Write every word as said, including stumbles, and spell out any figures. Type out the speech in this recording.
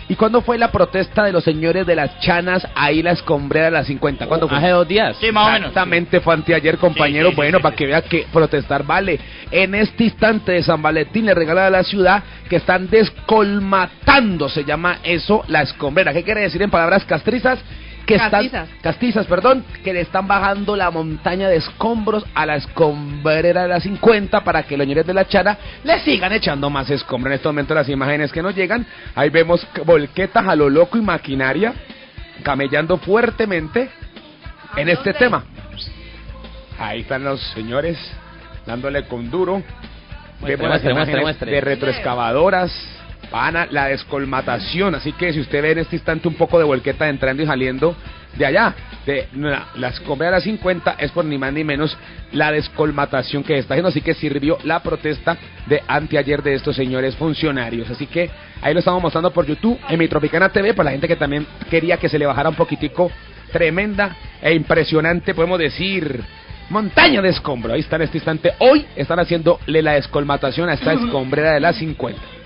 ¿Y cuándo fue la protesta de los señores de las chanas ahí la escombrera de las cincuenta? ¿Cuándo fue? Hace dos días. Sí, más o menos. Exactamente, fue anteayer, compañero. Sí, sí, bueno, sí, para sí, que sí. vea que protestar vale. En este instante de San Valentín le regala a la ciudad que están descolmatando, se llama eso, la escombrera. ¿Qué quiere decir en palabras castrizas? Que Castizas. están, castizas, perdón, que le están bajando la montaña de escombros a la escombrera de la cincuenta para que los señores de la chana le sigan echando más escombro. En este momento las imágenes que nos llegan, ahí vemos volquetas a lo loco y maquinaria camellando fuertemente en este tema. Ahí están los señores dándole con duro. Muestre, Vemos las muestre, imágenes muestre, de muestre. retroexcavadoras. Pana, la descolmatación, así que si usted ve en este instante un poco de volqueta entrando y saliendo de allá, de la, la escombrera de las cincuenta, es por ni más ni menos la descolmatación que está haciendo, así que sirvió la protesta de anteayer de estos señores funcionarios, así que ahí lo estamos mostrando por YouTube, en Mi Tropicana T V, para la gente que también quería que se le bajara un poquitico, tremenda e impresionante, podemos decir, montaña de escombro, ahí está en este instante, hoy están haciéndole la descolmatación a esta escombrera de las cincuenta.